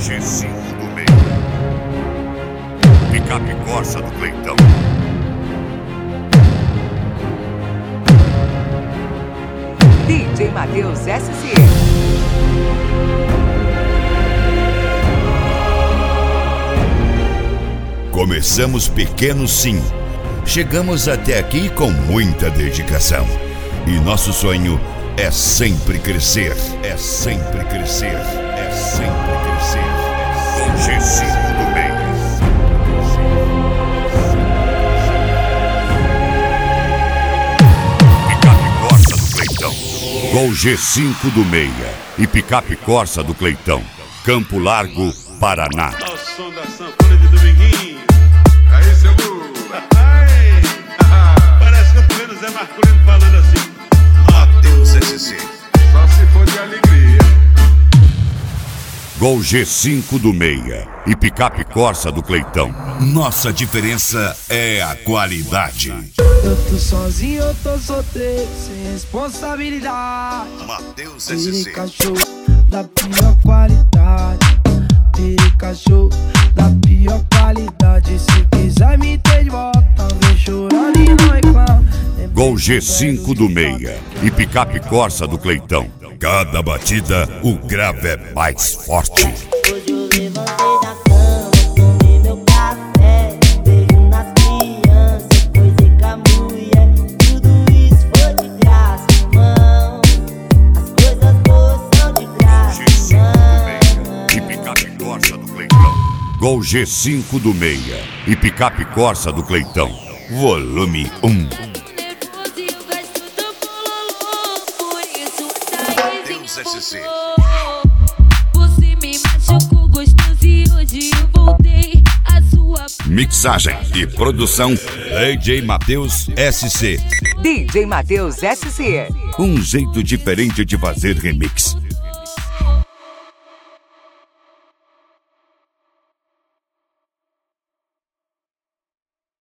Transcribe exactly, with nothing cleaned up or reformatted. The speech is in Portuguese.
G cinco do meio. Picape Corsa do Cleitão. D J Matheus S C. Começamos pequenos, sim. Chegamos até aqui com muita dedicação. E nosso sonho é sempre crescer. É sempre crescer. É sempre crescer. Com G cinco do meio. Picape Corsa do Cleitão. Com G cinco do Meia e Picape Corsa do Cleitão. Campo Largo, Paraná. Ao som da sanfona de Dominguinho. Aí, seu Lu. Parece que eu tô vendo Zé Marcolino falando assim. Matheus S C. Só se for de alegria. Gol G cinco do Meia e Picape Corsa do Cleitão. Nossa diferença é a qualidade. Eu tô sozinho, eu tô solteiro, sem responsabilidade. Matheus S C. Cachorro da pior qualidade. Cachorro da pior qualidade. Se quiser me ter de volta, vem chorando e não reclama. Gol G cinco do Meia e Picape Corsa do Cleitão. Cada batida, o grave é mais forte. Hoje eu levantei da cama, tomei meu café, beijo nas crianças, coisei com a mulher. Tudo isso foi de graça, irmão. As coisas boas são de graça, G cinco do Meia e Picape Corsa do Cleitão. Gol G cinco do Meia e Picape Corsa do Cleitão. Volume um. S C. Você me machucou gostoso e hoje eu voltei a sua. Mixagem e produção D J Matheus S C. D J Matheus S C. Um jeito diferente de fazer remix.